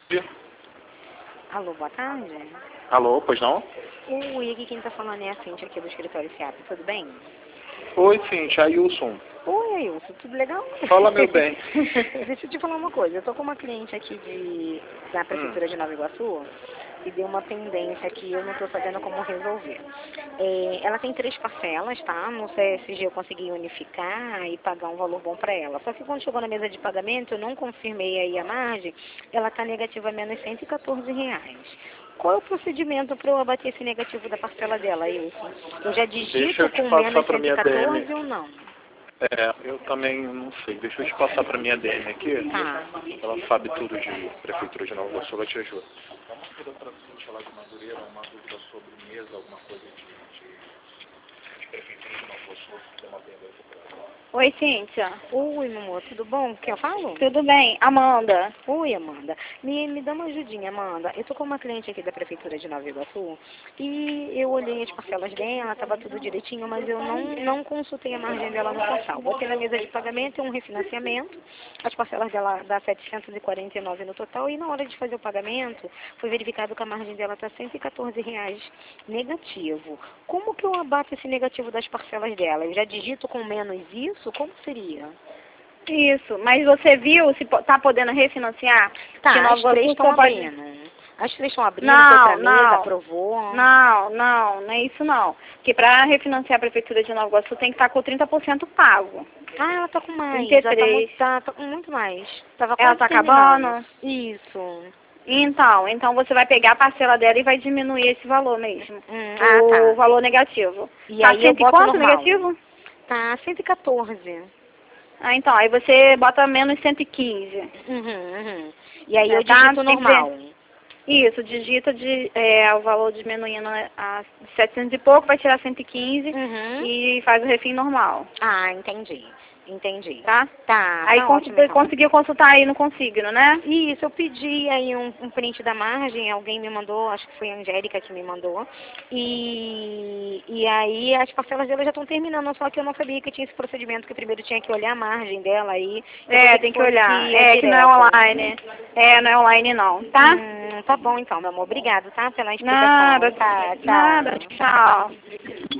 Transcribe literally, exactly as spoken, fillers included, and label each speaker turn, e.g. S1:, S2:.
S1: Alô, boa tarde.
S2: Alô, pois não?
S1: Oi, aqui quem tá falando é a Cintia aqui do escritório SEAP, tudo bem?
S2: Oi, Cintia, Ailson.
S1: Oi, Ailson, tudo legal?
S2: Fala, meu bem.
S1: Deixa eu te falar uma coisa, eu tô com uma cliente aqui de, da Prefeitura
S2: Hum.
S1: de Nova Iguaçu e deu uma pendência aqui, eu não tô sabendo como resolver. É, ela tem três parcelas, tá? No C S G eu consegui unificar e pagar um valor bom para ela. Só que quando chegou na mesa de pagamento, eu não confirmei aí a margem, ela tá negativa a menos cento e quatorze reais. Qual é o procedimento para eu abater esse negativo da parcela dela, Wilson? Eu já
S2: Deixa
S1: digito
S2: eu te
S1: com
S2: passar
S1: menos
S2: pra
S1: cento e
S2: minha D M.
S1: quatorze ou não?
S2: É, eu também não sei. Deixa eu te passar pra minha D M aqui.
S1: Tá.
S2: Ela sabe tudo de Prefeitura de Nova Iguaçu, ela te ajuda. Dá uma ajuda pra Cintia lá de Madureira, uma dúvida sobre mesa, alguma coisa de, de, de Prefeitura de Nova Iguaçu, que dê uma pendência pra ela.
S3: Oi, Cíntia.
S1: Oi, meu amor, tudo bom? Quem eu falo?
S3: Tudo bem? Amanda.
S1: Oi, Amanda. Me, me dá uma ajudinha, Amanda. Eu tô com uma cliente aqui da Prefeitura de Nova Iguaçu e eu olhei as parcelas dela, tava tudo direitinho, mas eu não, não consultei a margem dela no portal. Botei na mesa de pagamento e um refinanciamento, as parcelas dela dá setecentos e quarenta e nove no total e na hora de fazer o pagamento foi verificado que a margem dela tá cento e quatorze reais negativo. Como que eu abato esse negativo das parcelas dela? Eu já digito com menos isso? Como seria?
S3: Isso, mas você viu se po- tá podendo refinanciar?
S1: Tá,
S3: que Nova
S1: as três
S3: Iguaçu
S1: estão
S3: só pode...
S1: abrindo. As três estão abrindo,
S3: Não,
S1: foi pra mesa,
S3: não.
S1: aprovou.
S3: Não, não, não é isso não. Porque para refinanciar a Prefeitura de Nova Iguaçu tem que estar com trinta por cento pago.
S1: Ah, ela tá com mais.
S3: trinta e
S1: Já tá
S3: três.
S1: muito, tá, tá com muito mais. Tava
S3: Ela
S1: quase
S3: tá
S1: terminando.
S3: acabando?
S1: Isso.
S3: Então, então você vai pegar a parcela dela e vai diminuir esse valor mesmo.
S1: Hum,
S3: o
S1: ah, tá.
S3: valor negativo.
S1: E
S3: Tá
S1: aí eu
S3: cento e
S1: boto
S3: quanto
S1: normal.
S3: negativo?
S1: Tá cento e quatorze.
S3: Ah, então, aí você bota menos cento e quinze.
S1: Uhum, uhum. E aí
S3: É,
S1: eu
S3: tá?
S1: digito
S3: Tem que
S1: normal.
S3: Isso, digita de, é, o valor diminuindo a setecentos e pouco, vai tirar cento e quinze
S1: Uhum.
S3: e faz o refim normal,
S1: Ah, entendi. Entendi.
S3: tá?
S1: Tá,
S3: Aí
S1: tá
S3: cons
S1: ótimo então.
S3: conseguiu consultar aí no consigno, né?
S1: Isso, eu pedi aí um, um print da margem, alguém me mandou, acho que foi a Angélica que me mandou. E, e aí as parcelas dela já estão terminando, só que eu não sabia que tinha esse procedimento, que primeiro tinha que olhar a margem dela aí.
S3: É, tem que olhar. É, que não é online. É, não é online não, tá?
S1: Hum, tá bom então, meu amor. Obrigado, tá? Pela explicação.
S3: Nada,
S1: Tá, tchau.
S3: nada, tchau.